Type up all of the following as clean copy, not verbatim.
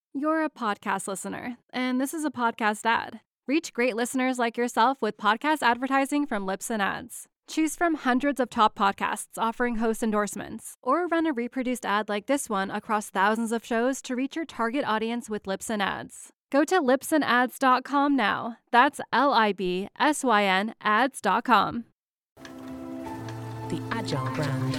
You're a podcast listener, and this is a podcast ad. Reach great listeners like yourself with podcast advertising from Libsyn Ads. Choose from hundreds of top podcasts offering host endorsements, or run a reproduced ad like this one across thousands of shows to reach your target audience with Libsyn Ads. Go to libsynads.com now. That's LIBSYN ads.com. The Agile Brand.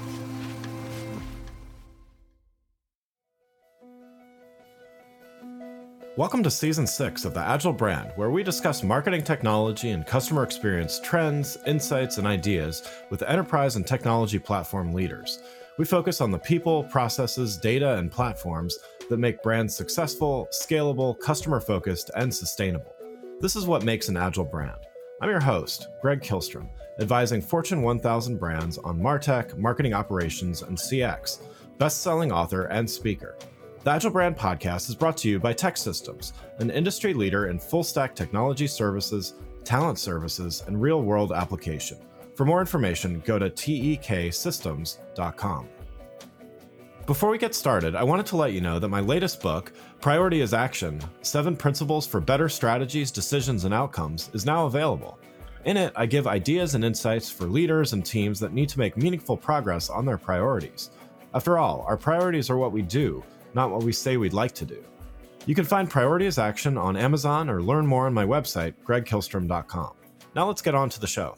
Welcome to Season 6 of the Agile Brand, where we discuss marketing technology and customer experience trends, insights, and ideas with enterprise and technology platform leaders. We focus on the people, processes, data, and platforms that make brands successful, scalable, customer-focused, and sustainable. This is what makes an Agile brand. I'm your host, Greg Kihlstrom, advising Fortune 1000 brands on MarTech, marketing operations, and CX, best-selling author and speaker. The Agile Brand Podcast is brought to you by TEKsystems, an industry leader in full-stack technology services, talent services, and real-world application. For more information, go to teksystems.com. Before we get started, I wanted to let you know that my latest book, Priority is Action: 7 Principles for Better Strategies, Decisions, and Outcomes, is now available. In it, I give ideas and insights for leaders and teams that need to make meaningful progress on their priorities. After all, our priorities are what we do, not what we say we'd like to do. You can find Priority is Action on Amazon or learn more on my website, gregkihlstrom.com. Now let's get on to the show.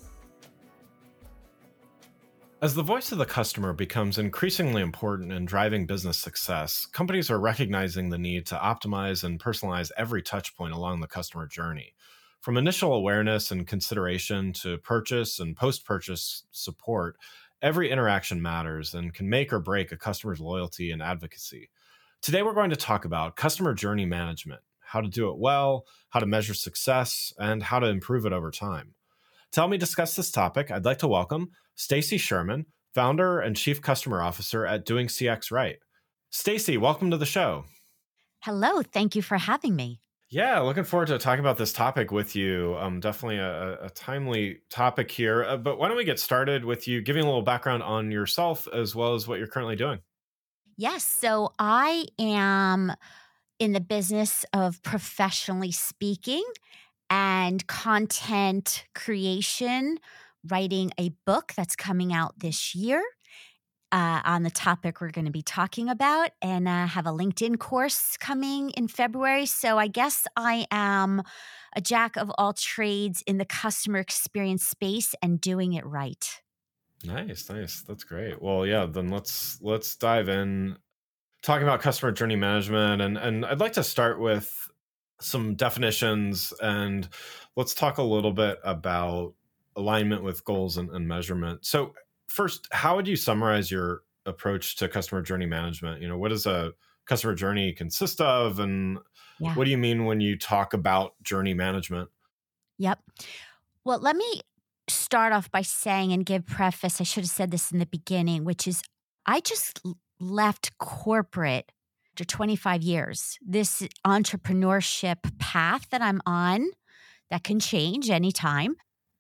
As the voice of the customer becomes increasingly important in driving business success, companies are recognizing the need to optimize and personalize every touchpoint along the customer journey. From initial awareness and consideration to purchase and post-purchase support, every interaction matters and can make or break a customer's loyalty and advocacy. Today, we're going to talk about customer journey management, how to do it well, how to measure success, and how to improve it over time. To help me discuss this topic, I'd like to welcome Stacy Sherman, founder and chief customer officer at Doing CX Right. Stacy, welcome to the show. Hello, thank you for having me. Yeah, looking forward to talking about this topic with you. Definitely a timely topic here. But why don't we get started with you giving a little background on yourself as well as what you're currently doing? Yes, so I am in the business of professionally speaking and content creation, writing a book that's coming out this year on the topic we're going to be talking about, and have a LinkedIn course coming in February. So I guess I am a jack of all trades in the customer experience space and doing it right. Nice. That's great. Well, yeah, then let's dive in. Talking about customer journey management, and I'd like to start with some definitions, and let's talk a little bit about alignment with goals and measurement. So first, how would you summarize your approach to customer journey management? What does a customer journey consist of, and Yeah. what do you mean when you talk about journey management? Yep. Well, let me start off by saying and give preface. I should have said this in the beginning, which is I just left corporate after 25 years. This entrepreneurship path that I'm on that can change anytime.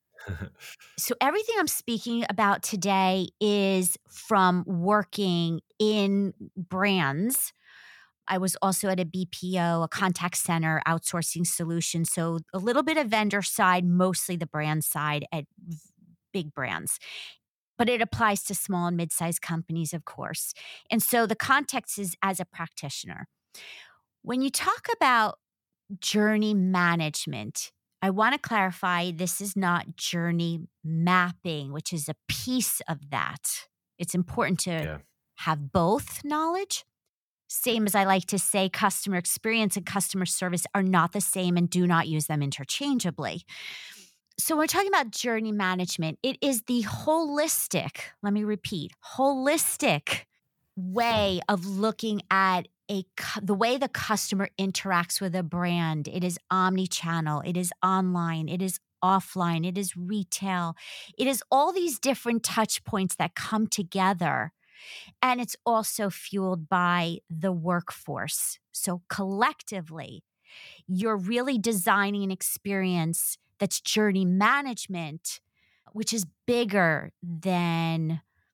So everything I'm speaking about today is from working in brands. I was also at a BPO, a contact center outsourcing solution. So a little bit of vendor side, mostly the brand side at big brands. But it applies to small and mid-sized companies, of course. And so the context is as a practitioner. When you talk about journey management, I want to clarify this is not journey mapping, which is a piece of that. It's important to have both knowledge. Same as I like to say, customer experience and customer service are not the same and do not use them interchangeably. So when we're talking about journey management, it is the holistic, let me repeat, holistic way of looking at the way the customer interacts with a brand. It is omni-channel, it is online, it is offline, it is retail. It is all these different touch points that come together. And it's also fueled by the workforce. So collectively, you're really designing an experience that's journey management, which is bigger than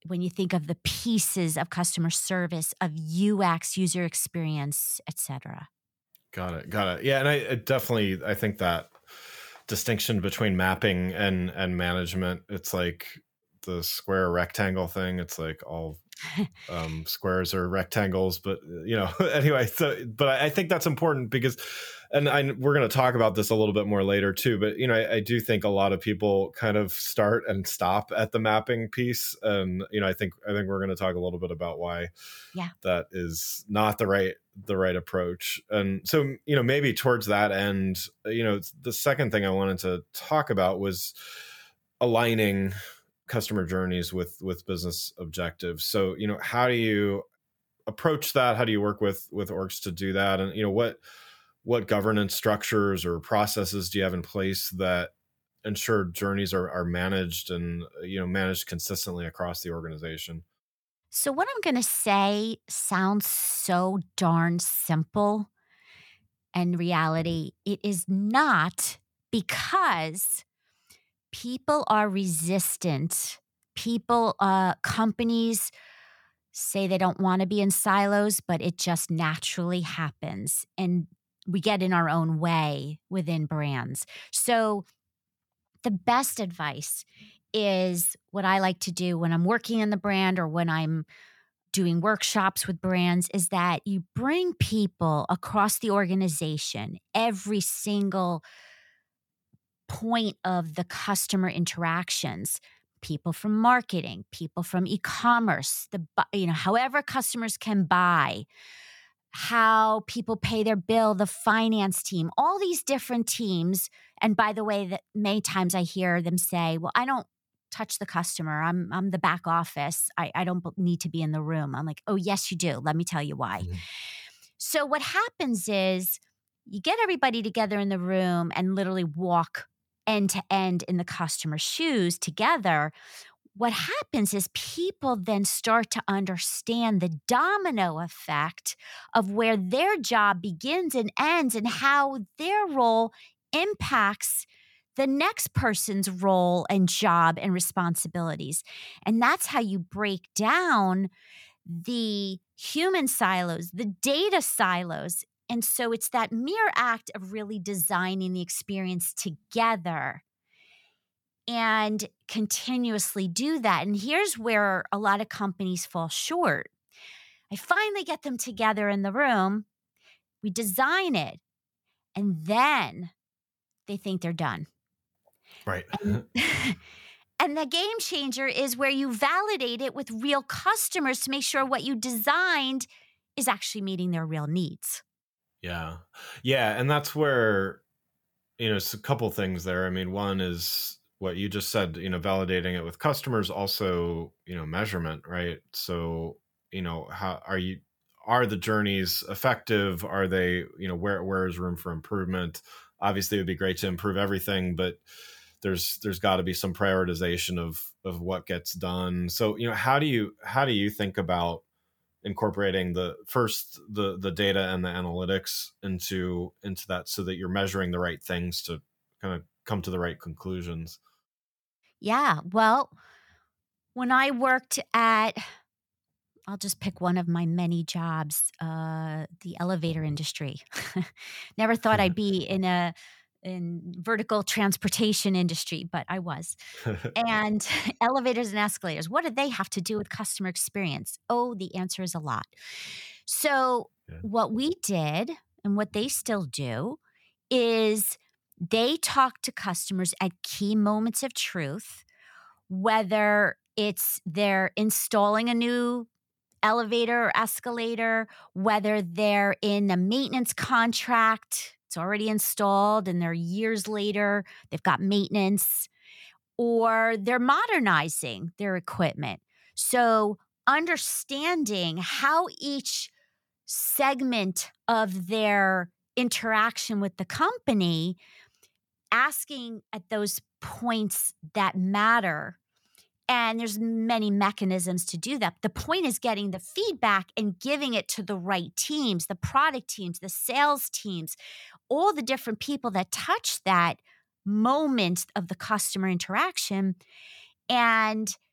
when you think of the pieces of customer service, of UX, user experience, et cetera. Got it. Yeah, and I think that distinction between mapping and management, it's like the square rectangle thing. It's like all squares are rectangles, but anyway. But I think that's important because, we're going to talk about this a little bit more later too. But I do think a lot of people kind of start and stop at the mapping piece, and I think we're going to talk a little bit about why that is not the right approach. And so maybe towards that end, the second thing I wanted to talk about was aligning customer journeys with business objectives. So, how do you approach that? How do you work with orgs to do that? And, what governance structures or processes do you have in place that ensure journeys are managed and, managed consistently across the organization? So what I'm going to say sounds so darn simple. In reality, it is not, because people are resistant. Companies say they don't want to be in silos, but it just naturally happens. And we get in our own way within brands. So the best advice is what I like to do when I'm working in the brand or when I'm doing workshops with brands, is that you bring people across the organization, every single point of the customer interactions, people from marketing, people from e-commerce, however customers can buy, how people pay their bill, the finance team, all these different teams. And by the way, that many times I hear them say, well, I don't touch the customer. I'm the back office. I don't need to be in the room. I'm like, oh, yes, you do. Let me tell you why. Mm-hmm. So what happens is you get everybody together in the room and literally walk end to end in the customer's shoes together. What happens is people then start to understand the domino effect of where their job begins and ends and how their role impacts the next person's role and job and responsibilities. And that's how you break down the human silos, the data silos. And so it's that mere act of really designing the experience together and continuously do that. And here's where a lot of companies fall short. I finally get them together in the room, we design it, and then they think they're done. Right. And the game changer is where you validate it with real customers to make sure what you designed is actually meeting their real needs. Yeah. And that's where, it's a couple things there. I mean, one is what you just said, validating it with customers, also, measurement, right? So, how are the journeys effective? Are they, where is room for improvement? Obviously it would be great to improve everything, but there's got to be some prioritization of what gets done. So, how do you think about incorporating the data and the analytics into that so that you're measuring the right things to kind of come to the right conclusions? Yeah. Well, when I worked at, I'll just pick one of my many jobs, the elevator industry. Never thought I'd be in vertical transportation industry, but I was. And elevators and escalators, what do they have to do with customer experience? Oh, the answer is a lot. So what we did and what they still do is they talk to customers at key moments of truth, whether it's they're installing a new elevator or escalator, whether they're in a maintenance contract, it's already installed and they're years later, they've got maintenance, or they're modernizing their equipment. So understanding how each segment of their interaction with the company, asking at those points that matter. And there's many mechanisms to do that. The point is getting the feedback and giving it to the right teams, the product teams, the sales teams, all the different people that touch that moment of the customer interaction. And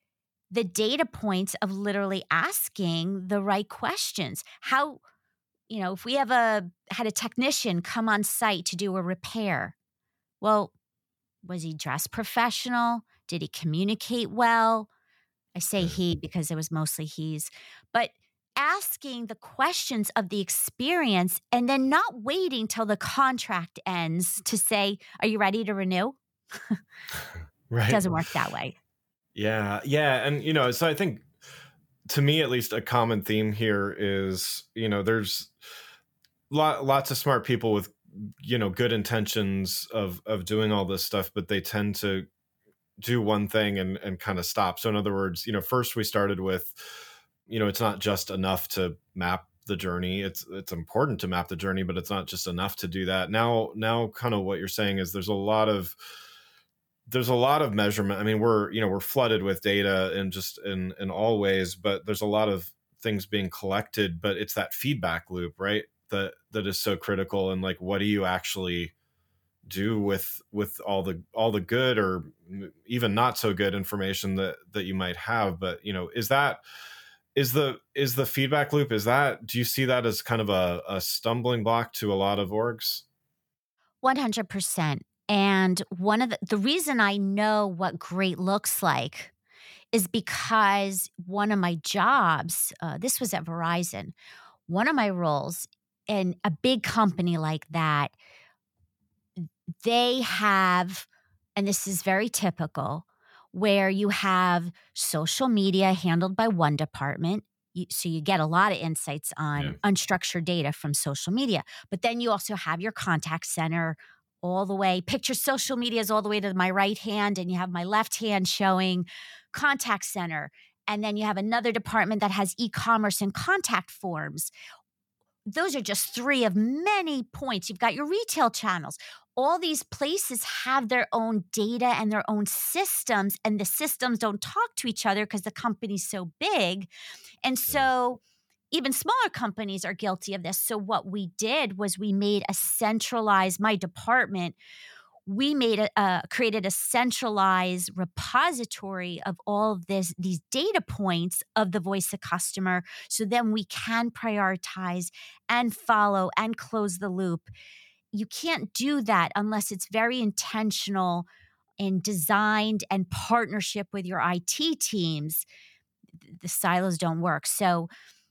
the data points of literally asking the right questions. How, if we had a technician come on site to do a repair, well, was he dressed professional? Did he communicate well? I say Yeah. he because it was mostly he's, but asking the questions of the experience and then not waiting till the contract ends to say, "Are you ready to renew?" Right. Doesn't work that way. Yeah. Yeah. And, so I think to me, at least, a common theme here is, there's lots of smart people with, good intentions of doing all this stuff, but they tend to do one thing and kind of stop. So in other words, first we started with, it's not just enough to map the journey. It's important to map the journey, but it's not just enough to do that. Now kind of what you're saying is there's a lot of measurement. I mean, we're flooded with data and just in all ways, but there's a lot of things being collected, but it's that feedback loop, right? That is so critical. And like, what do you actually do with all the good or even not so good information that you might have? But is the feedback loop, do you see that as kind of a stumbling block to a lot of orgs? 100%. And one of the reason I know what great looks like is because one of my jobs, this was at Verizon, one of my roles in a big company like that, they have, and this is very typical, where you have social media handled by one department. So you get a lot of insights on unstructured data from social media. But then you also have your contact center all the way. Picture social media is all the way to my right hand, and you have my left hand showing contact center. And then you have another department that has e-commerce and contact forms. Those are just three of many points. You've got your retail channels. All these places have their own data and their own systems, and the systems don't talk to each other because the company's so big. And so even smaller companies are guilty of this. So what we did was we made a centralized, my department, we created a centralized repository of all of these data points of the voice of customer. So then we can prioritize and follow and close the loop. You can't do that unless it's very intentional and designed and partnership with your IT teams. The silos don't work. So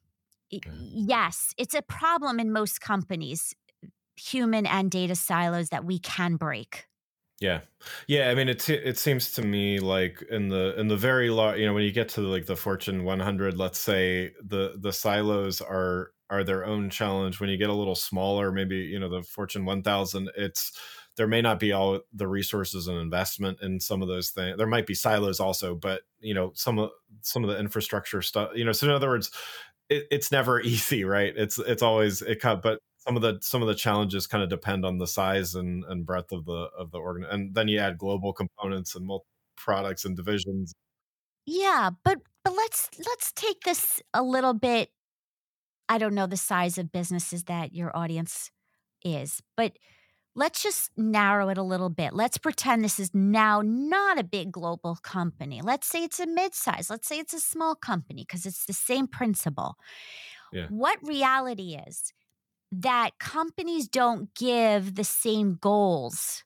yes, it's a problem in most companies, human and data silos that we can break. Yeah. I mean, it seems to me like in the very large, when you get to like the Fortune 100, let's say the silos are their own challenge. When you get a little smaller, maybe the Fortune 1000, there may not be all the resources and investment in some of those things. There might be silos also, but some of the infrastructure stuff. So in other words, it's never easy, right? It's always but some of the challenges kind of depend on the size and breadth of the organ, and then you add global components and multiple products and divisions. Yeah, but let's take this a little bit. I don't know the size of businesses that your audience is, but let's just narrow it a little bit. Let's pretend this is now not a big global company. Let's say it's a mid-size. Let's say it's a small company because it's the same principle. Yeah. What reality is that companies don't give the same goals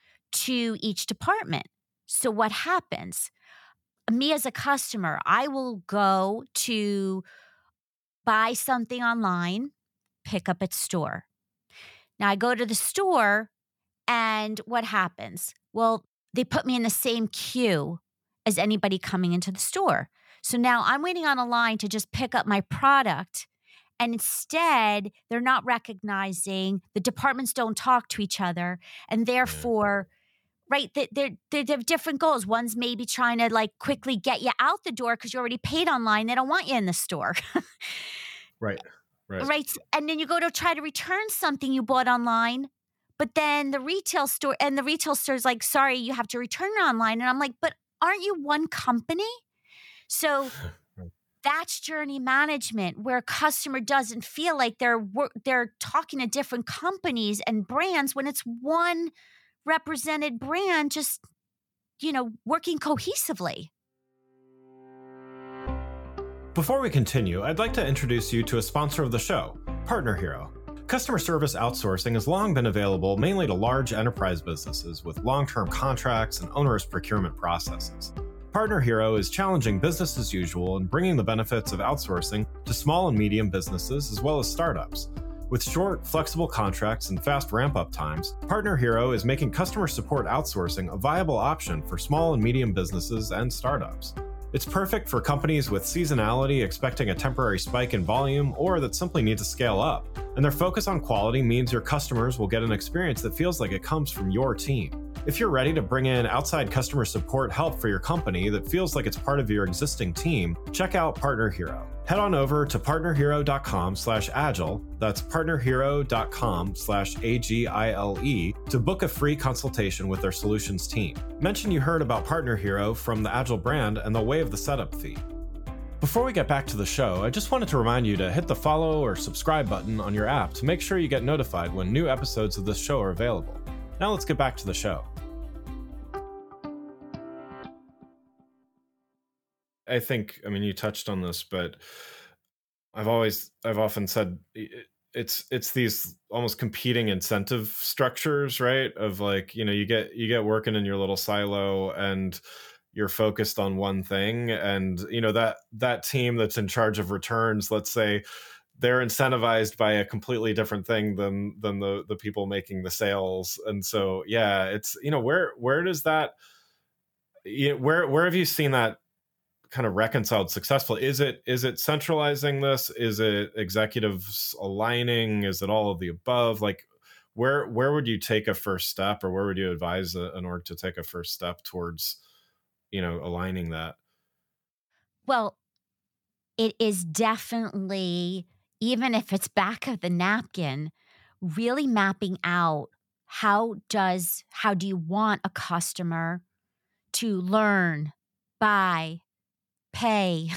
to each department. So what happens? Me as a customer, I will go to buy something online, pick up at store. Now I go to the store and what happens? Well, they put me in the same queue as anybody coming into the store. So now I'm waiting on a line to just pick up my product. And instead, they're not recognizing the departments don't talk to each other. And therefore, right, they have different goals. One's maybe trying to like quickly get you out the door because you already paid online. They don't want you in the store. Right. And then you go to try to return something you bought online. But then the retail store is like, sorry, you have to return it online. And I'm like, but aren't you one company? So that's journey management, where a customer doesn't feel like they're talking to different companies and brands when it's one represented brand just, working cohesively. Before we continue, I'd like to introduce you to a sponsor of the show, Partner Hero. Customer service outsourcing has long been available mainly to large enterprise businesses with long-term contracts and onerous procurement processes. Partner Hero is challenging business as usual and bringing the benefits of outsourcing to small and medium businesses as well as startups. With short, flexible contracts and fast ramp-up times, Partner Hero is making customer support outsourcing a viable option for small and medium businesses and startups. It's perfect for companies with seasonality expecting a temporary spike in volume or that simply need to scale up. And their focus on quality means your customers will get an experience that feels like it comes from your team. If you're ready to bring in outside customer support help for your company that feels like it's part of your existing team, check out Partner Hero. Head on over to partnerhero.com/agile, that's partnerhero.com/AGILE, to book a free consultation with their solutions team. Mention you heard about Partner Hero from the Agile brand and they'll waive the setup fee. Before we get back to the show, I just wanted to remind you to hit the follow or subscribe button on your app to make sure you get notified when new episodes of this show are available. Now let's get back to the show. I think, you touched on this, but I've often said it's these almost competing incentive structures, right? Of like, you get working in your little silo and you're focused on one thing, and that team that's in charge of returns, let's say, they're incentivized by a completely different thing than the people making the sales. And so, yeah, it's, where does that, where have you seen that kind of reconciled successfully? Is it centralizing this? Is it executives aligning? Is it all of the above? Like, where would you take a first step, or where would you advise an org to take a first step towards, aligning that? Well, it is definitely, even if it's back of the napkin, really mapping out how do you want a customer to learn, buy, pay,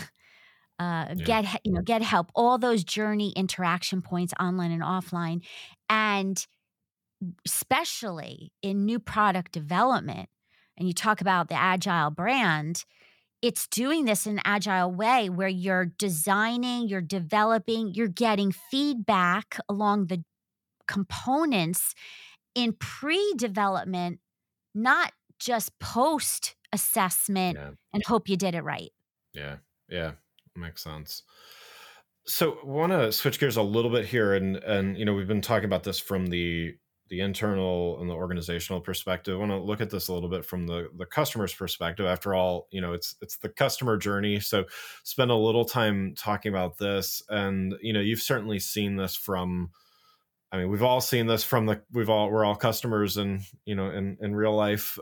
get help, all those journey interaction points online and offline. And especially in new product development, and you talk about the Agile brand, it's doing this in an agile way where you're designing, you're developing, you're getting feedback along the components in pre-development, not just post-assessment and hope you did it right. Yeah, makes sense. So I want to switch gears a little bit here, and we've been talking about this from the internal and the organizational perspective. I want to look at this a little bit from the customer's perspective. After all, it's the customer journey. So spend a little time talking about this. And you've certainly seen this from, we've all seen this from we're all customers in real life.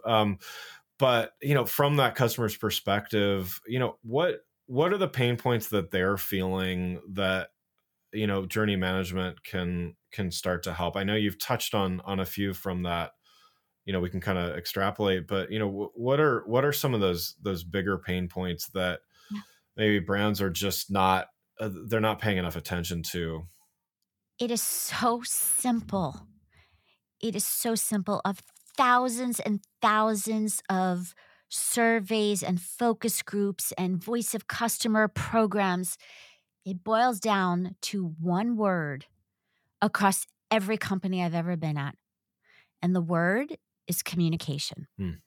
But from that customer's perspective, what are the pain points that they're feeling that journey management can start to help? I know you've touched on a few from that. We can kind of extrapolate, but what are some of those bigger pain points that maybe brands are just not they're not paying enough attention to? It is so simple. It is so simple. Of thousands and thousands of surveys and focus groups and voice of customer programs, it boils down to one word across every company I've ever been at. And the word is communication.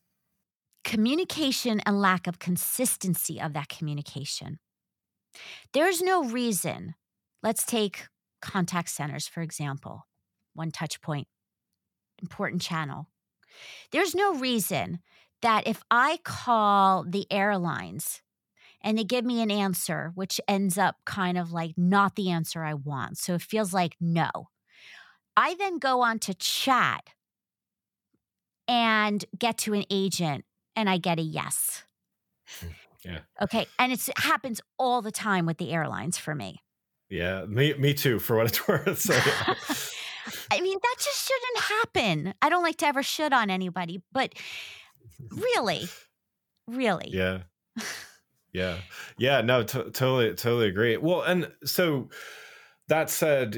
Communication and lack of consistency of that communication. There's no reason. Let's take contact centers, for example. One touch point, important channel. There's no reason that if I call the airlines and they give me an answer, which ends up kind of like not the answer I want, so it feels like no, I then go on to chat and get to an agent and I get a yes. Yeah. Okay. And it happens all the time with the airlines for me. Yeah. Me too, for what it's worth. So, yeah. That just shouldn't happen. I don't like to ever shit on anybody, but really. Yeah. No, totally agree. Well, and so that said,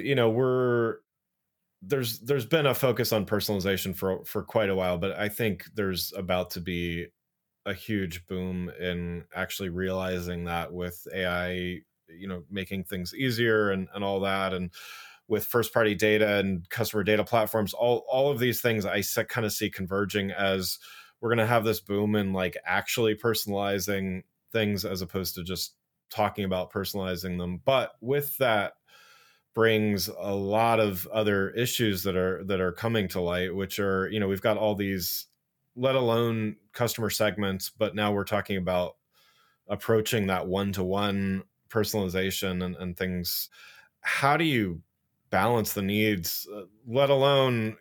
there's been a focus on personalization for quite a while, but I think there's about to be a huge boom in actually realizing that with AI making things easier and all that. And with first party data and customer data platforms, all of these things I kind of see converging as we're going to have this boom in like actually personalizing things as opposed to just talking about personalizing them. But with that brings a lot of other issues that are coming to light, which are, we've got all these, let alone customer segments, but now we're talking about approaching that one-to-one personalization and things. How do you balance the needs, let alone,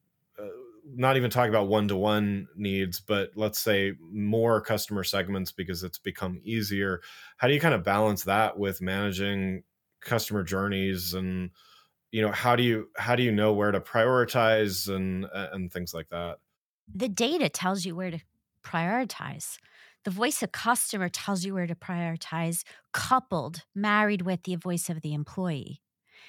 not even talking about one-to-one needs, but let's say more customer segments because it's become easier. How do you kind of balance that with managing customer journeys, and how do you know where to prioritize and things like that? The data tells you where to prioritize. The voice of customer tells you where to prioritize, married with the voice of the employee.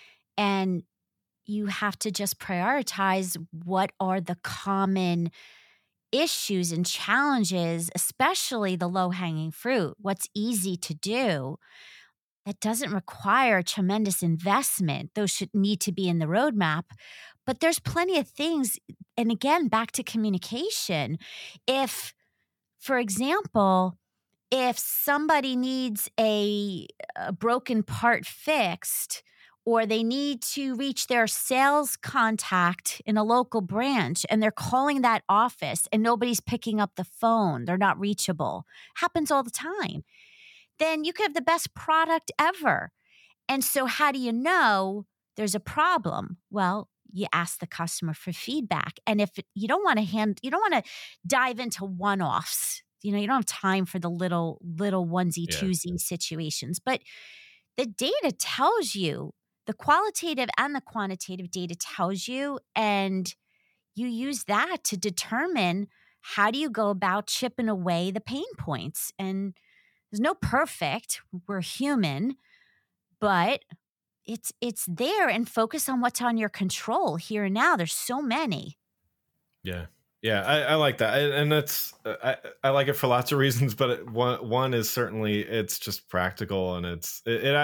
And you have to just prioritize what are the common issues and challenges, especially the low-hanging fruit, what's easy to do that doesn't require tremendous investment. Those should need to be in the roadmap. But there's plenty of things. And again, back to communication. If, for example, if somebody needs a broken part fixed, or they need to reach their sales contact in a local branch and they're calling that office and nobody's picking up the phone, they're not reachable, happens all the time, then you could have the best product ever. And so how do you know there's a problem? Well, you ask the customer for feedback. And if you don't want to dive into one-offs, you don't have time for the little onesie twosie situations, but the data tells you, the qualitative and the quantitative data tells you, and you use that to determine how do you go about chipping away the pain points. And there's no perfect, we're human, but it's there, and focus on what's on your control here and now. There's so many. Yeah. Yeah, I like that, and that's I like it for lots of reasons. But one is certainly it's just practical, and it's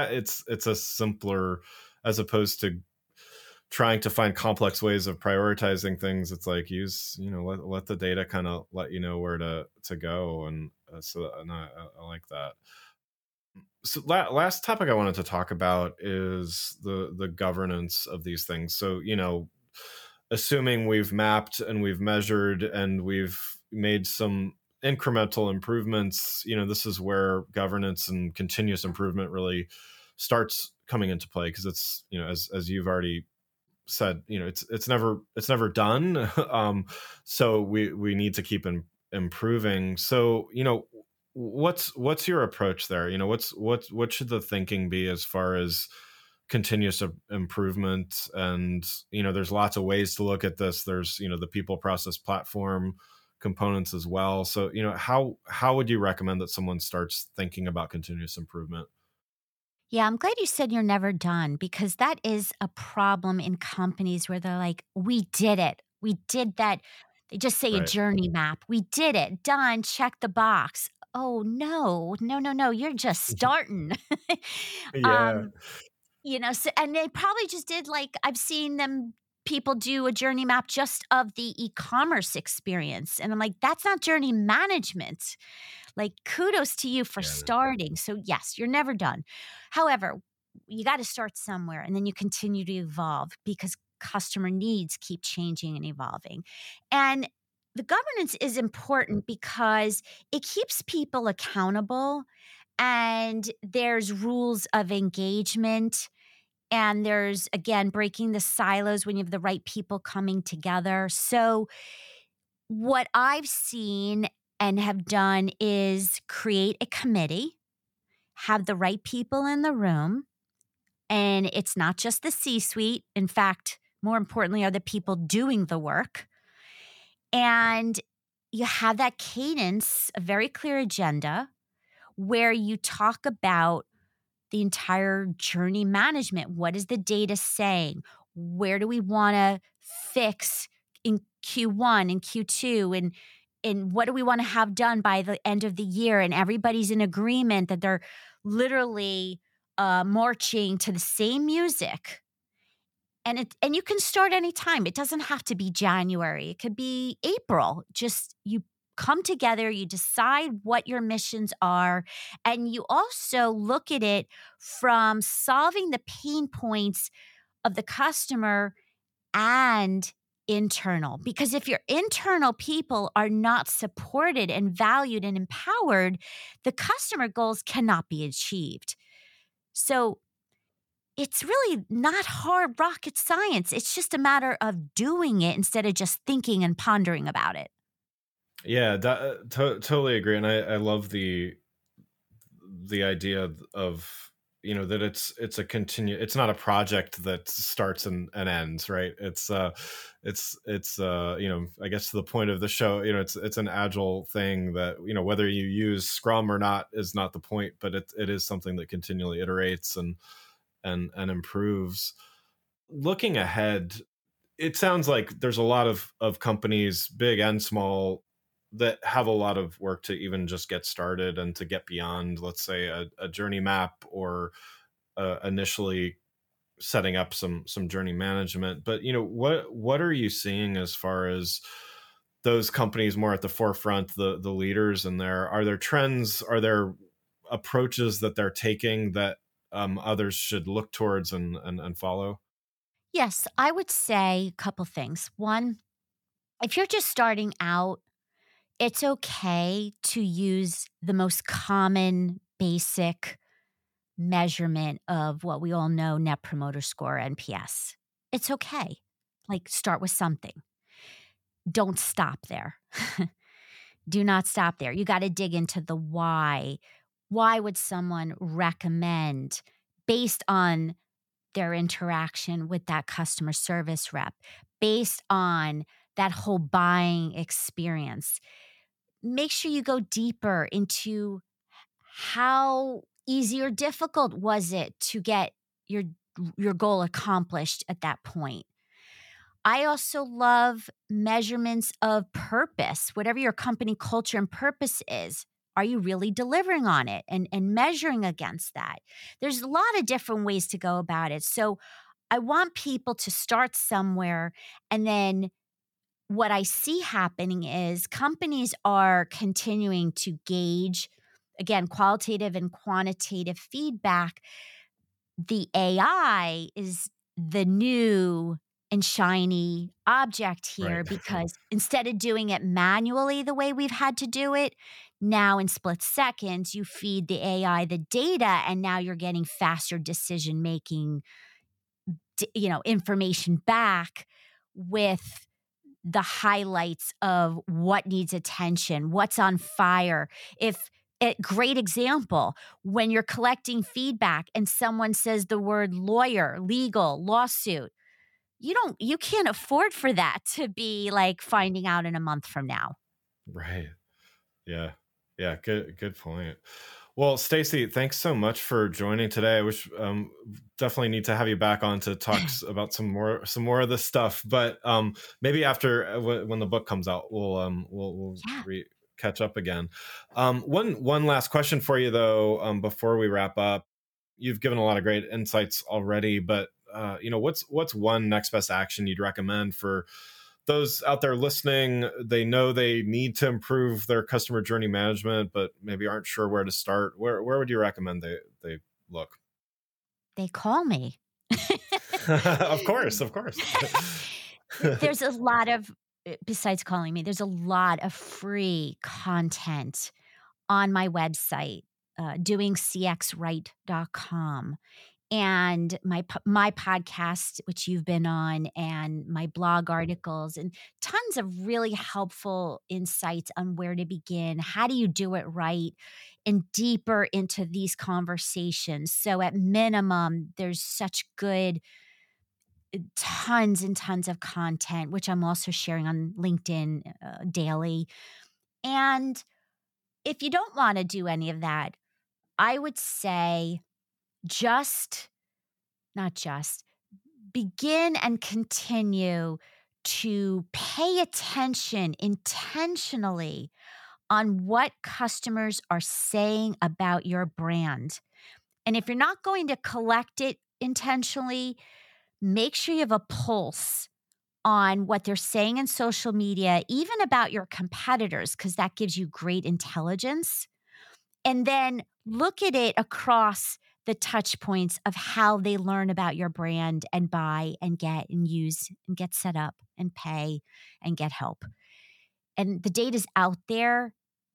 a simpler, as opposed to trying to find complex ways of prioritizing things. It's like let the data kind of let you know where to go, and I like that. So last topic I wanted to talk about is the governance of these things. So assuming we've mapped and we've measured and we've made some incremental improvements, this is where governance and continuous improvement really starts coming into play, because it's, as you've already said, it's never done. So we need to keep improving. So, what's your approach there? What should the thinking be as far as continuous improvement? And there's lots of ways to look at this. There's the people, process, platform components as well. So how would you recommend that someone starts thinking about continuous improvement? Yeah, I'm glad you said you're never done, because that is a problem in companies where they're like, we did it, we did that. They just say a Right. journey map, we did it, done, check the box. Oh no, you're just starting. Yeah. um so, and they probably just did, like, I've seen people do a journey map just of the e-commerce experience. And I'm like, that's not journey management. Like, kudos to you for starting. So yes, you're never done. However, you got to start somewhere, and then you continue to evolve, because customer needs keep changing and evolving. And the governance is important because it keeps people accountable, and there's rules of engagement. And there's, again, breaking the silos when you have the right people coming together. So what I've seen and have done is create a committee, have the right people in the room, and it's not just the C-suite. In fact, more importantly, are the people doing the work. And you have that cadence, a very clear agenda, where you talk about the entire journey management. What is the data saying? Where do we want to fix in Q1 and Q2? And what do we want to have done by the end of the year? And everybody's in agreement that they're literally marching to the same music. And you can start anytime. It doesn't have to be January. It could be April. Just you come together, you decide what your missions are, and you also look at it from solving the pain points of the customer and internal. Because if your internal people are not supported and valued and empowered, the customer goals cannot be achieved. So it's really not hard rocket science. It's just a matter of doing it instead of just thinking and pondering about it. Yeah, totally agree, and I love the idea of that it's a it's not a project that starts and ends, right? It's I guess the point of the show, it's an agile thing that whether you use Scrum or not is not the point, but it is something that continually iterates and improves. Looking ahead, it sounds like there's a lot of companies, big and small, that have a lot of work to even just get started and to get beyond, let's say, a journey map or initially setting up some journey management. But what are you seeing as far as those companies more at the forefront, the leaders in there? Are there trends? Are there approaches that they're taking that others should look towards and follow? Yes, I would say a couple things. One, if you're just starting out, it's okay to use the most common basic measurement of what we all know, Net Promoter Score, NPS. It's okay. Like, start with something. Don't stop there. Do not stop there. You got to dig into the why. Why would someone recommend based on their interaction with that customer service rep, based on that whole buying experience? Make sure you go deeper into how easy or difficult was it to get your goal accomplished at that point. I also love measurements of purpose. Whatever your company culture and purpose is, are you really delivering on it and measuring against that? There's a lot of different ways to go about it. So I want people to start somewhere, and then what I see happening is companies are continuing to gauge, again, qualitative and quantitative feedback. The AI is the new and shiny object here Right. because instead of doing it manually the way we've had to do it, now in split seconds, you feed the AI the data, and now you're getting faster decision making, information back with the highlights of what needs attention, what's on fire. If a great example, when you're collecting feedback and someone says the word lawyer, legal, lawsuit, you can't afford for that to be like finding out in a month from now. Right. Yeah. Yeah. Good point. Well, Stacy, thanks so much for joining today. I wish definitely need to have you back on to talk about some more of this stuff. But maybe after when the book comes out, we'll catch up again. One last question for you though, before we wrap up. You've given a lot of great insights already, but what's one next best action you'd recommend for those out there listening? They know they need to improve their customer journey management, but maybe aren't sure where to start. Where would you recommend they look? They call me. Of course. There's a lot of, besides calling me, there's a lot of free content on my website, doingcxright.com. And my podcast, which you've been on, and my blog articles, and tons of really helpful insights on where to begin. How do you do it right? And deeper into these conversations. So at minimum, there's such good, tons and tons of content, which I'm also sharing on LinkedIn daily. And if you don't want to do any of that, I would say begin and continue to pay attention intentionally on what customers are saying about your brand. And if you're not going to collect it intentionally, make sure you have a pulse on what they're saying in social media, even about your competitors, because that gives you great intelligence. And then look at it across the touch points of how they learn about your brand and buy and get and use and get set up and pay and get help. And the data's out there.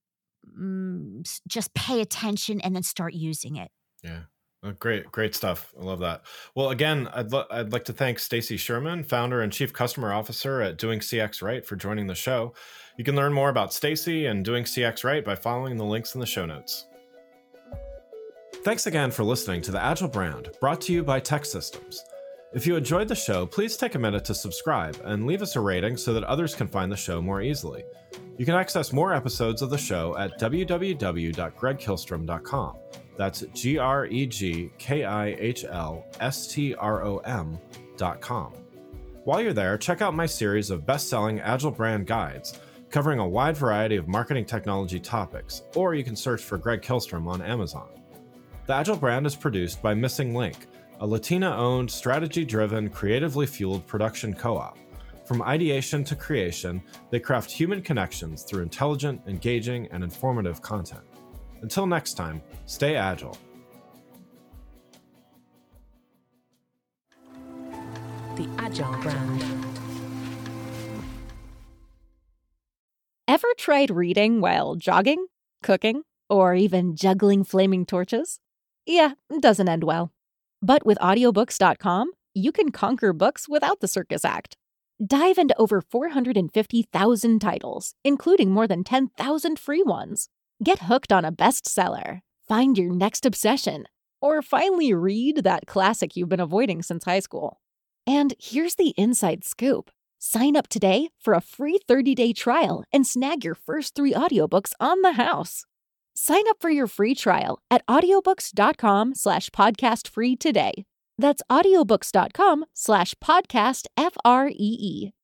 Just pay attention and then start using it. Yeah. Great stuff. I love that. Well, again, I'd like to thank Stacy Sherman, founder and chief customer officer at Doing CX Right, for joining the show. You can learn more about Stacy and Doing CX Right by following the links in the show notes. Thanks again for listening to The Agile Brand, brought to you by TEKsystems. If you enjoyed the show, please take a minute to subscribe and leave us a rating so that others can find the show more easily. You can access more episodes of the show at www.gregkihlstrom.com. That's GregKihlstrom.com. While you're there, check out my series of best-selling Agile Brand guides covering a wide variety of marketing technology topics, or you can search for Greg Kihlstrom on Amazon. The Agile Brand is produced by Missing Link, a Latina-owned, strategy-driven, creatively fueled production co-op. From ideation to creation, they craft human connections through intelligent, engaging, and informative content. Until next time, stay agile. The Agile Brand. Ever tried reading while jogging, cooking, or even juggling flaming torches? Yeah, it doesn't end well. But with audiobooks.com, you can conquer books without the circus act. Dive into over 450,000 titles, including more than 10,000 free ones. Get hooked on a bestseller, find your next obsession, or finally read that classic you've been avoiding since high school. And here's the inside scoop. Sign up today for a free 30-day trial and snag your first 3 audiobooks on the house. Sign up for your free trial at audiobooks.com/podcastfree today. That's audiobooks.com/podcastfree.